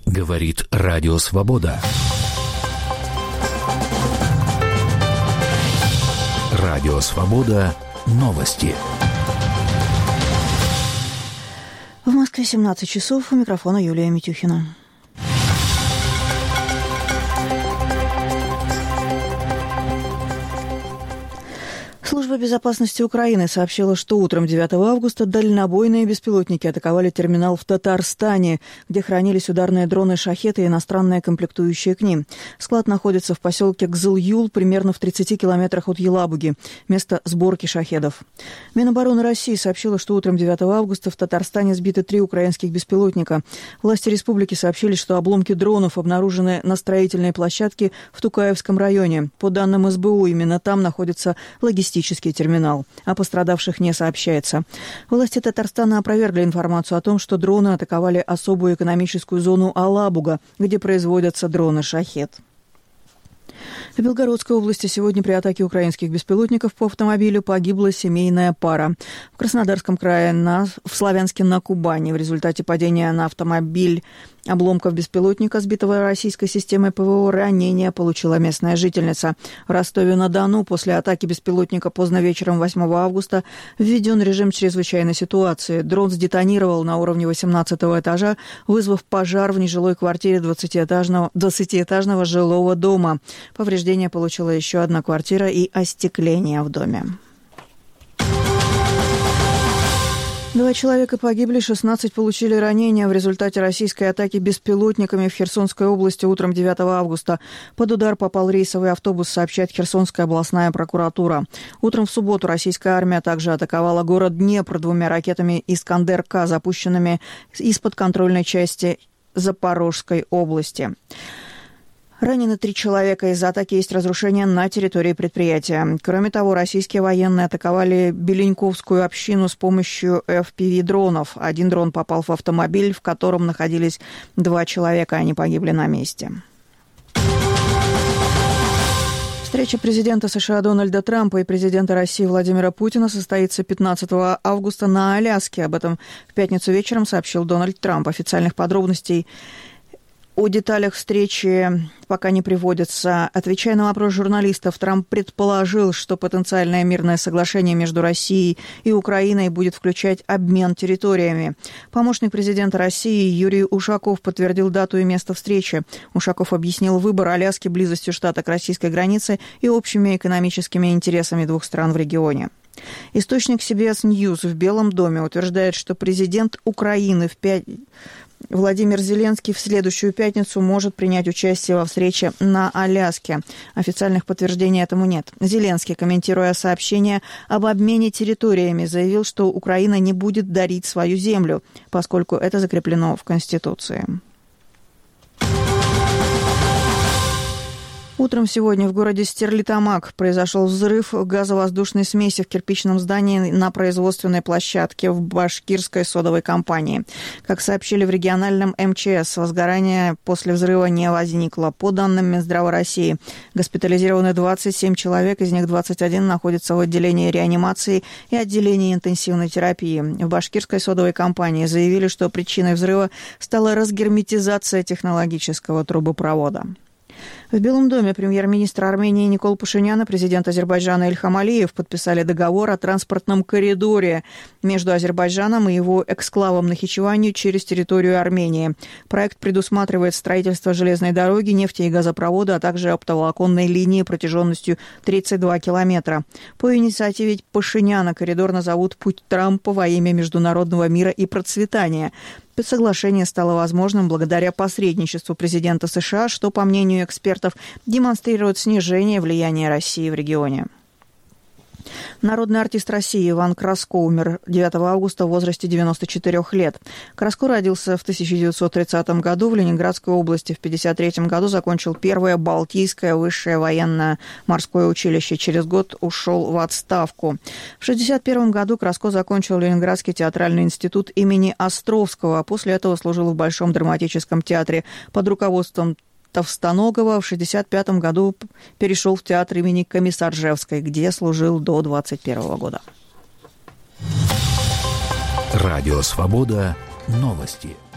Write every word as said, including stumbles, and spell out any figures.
Говорит Радио Свобода. Радио Свобода. Новости. В Москве семнадцать часов. У микрофона Юлия Митюхина. Служба безопасности Украины сообщила, что утром девятого августа дальнобойные беспилотники атаковали терминал в Татарстане, где хранились ударные дроны «Шахеды» и иностранные комплектующие к ним. Склад находится в поселке Кзыл-Юл, примерно в тридцати километрах от Елабуги, место сборки «Шахедов». Минобороны России сообщила, что утром девятого августа в Татарстане сбиты три украинских беспилотника. Власти республики сообщили, что обломки дронов обнаружены на строительной площадке в Тукаевском районе. По данным эс бэ у, именно там находится логистический терминал. О пострадавших не сообщается. Власти Татарстана опровергли информацию о том, что дроны атаковали особую экономическую зону Алабуга, где производятся дроны «Шахед». В Белгородской области сегодня при атаке украинских беспилотников по автомобилю погибла семейная пара. В Краснодарском крае, на, в Славянске на Кубани в результате падения на автомобиль обломков беспилотника, сбитого российской системой пэ вэ о, ранения получила местная жительница. В Ростове-на-Дону после атаки беспилотника поздно вечером восьмого августа введен режим чрезвычайной ситуации. Дрон сдетонировал на уровне восемнадцатого этажа, вызвав пожар в нежилой квартире двадцатиэтажного, двадцатиэтажного жилого дома. Повреждения получила еще одна квартира и остекление в доме. Два человека погибли, шестнадцать получили ранения в результате российской атаки беспилотниками в Херсонской области утром девятого августа. Под удар попал рейсовый автобус, сообщает Херсонская областная прокуратура. Утром в субботу российская армия также атаковала город Днепр двумя ракетами «Искандер-К», запущенными из подконтрольной части Запорожской области. Ранены три человека. Из-за атаки есть разрушения на территории предприятия. Кроме того, российские военные атаковали Беленьковскую общину с помощью эф пи ви-дронов. Один дрон попал в автомобиль, в котором находились два человека. Они погибли на месте. Встреча президента США Дональда Трампа и президента России Владимира Путина состоится пятнадцатого августа на Аляске. Об этом в пятницу вечером сообщил Дональд Трамп. Официальных подробностей о деталях встречи пока не приводится. Отвечая на вопрос журналистов, Трамп предположил, что потенциальное мирное соглашение между Россией и Украиной будет включать обмен территориями. Помощник президента России Юрий Ушаков подтвердил дату и место встречи. Ушаков объяснил выбор Аляски близостью штата к российской границе и общими экономическими интересами двух стран в регионе. Источник си би эс News в Белом доме утверждает, что президент Украины в пять... Владимир Зеленский в следующую пятницу может принять участие во встрече на Аляске. Официальных подтверждений этому нет. Зеленский, комментируя сообщение об обмене территориями, заявил, что Украина не будет дарить свою землю, поскольку это закреплено в Конституции. Утром сегодня в городе Стерлитамак произошел взрыв газовоздушной смеси в кирпичном здании на производственной площадке в башкирской содовой компании. Как сообщили в региональном эм че эс, возгорания после взрыва не возникло. По данным Минздрава России, госпитализированы двадцать семь человек, из них двадцать один находятся в отделении реанимации и отделении интенсивной терапии. В башкирской содовой компании заявили, что причиной взрыва стала разгерметизация технологического трубопровода. В Белом доме премьер-министр Армении Никол Пашинян и президент Азербайджана Ильхам Алиев подписали договор о транспортном коридоре между Азербайджаном и его эксклавом Нахичеванью через территорию Армении. Проект предусматривает строительство железной дороги, нефти и газопровода, а также оптоволоконной линии протяженностью тридцать два километра. По инициативе Пашиняна коридор назовут «Путь Трампа во имя международного мира и процветания». Соглашение стало возможным благодаря посредничеству президента США, что, по мнению экспертов, демонстрирует снижение влияния России в регионе. Народный артист России Иван Краско умер девятого августа в возрасте девяноста четырёх лет. Краско родился в тысяча девятьсот тридцатом году в Ленинградской области. В пятьдесят третьем году закончил первое Балтийское высшее военно-морское училище. Через год ушел в отставку. В шестьдесят первом году Краско закончил Ленинградский театральный институт имени Островского, а после этого служил в Большом драматическом театре под руководством Товстоногова. В шестьдесят пятом году перешел в театр имени Комиссаржевской, где служил до двадцать первого года. Радио «Свобода». Новости.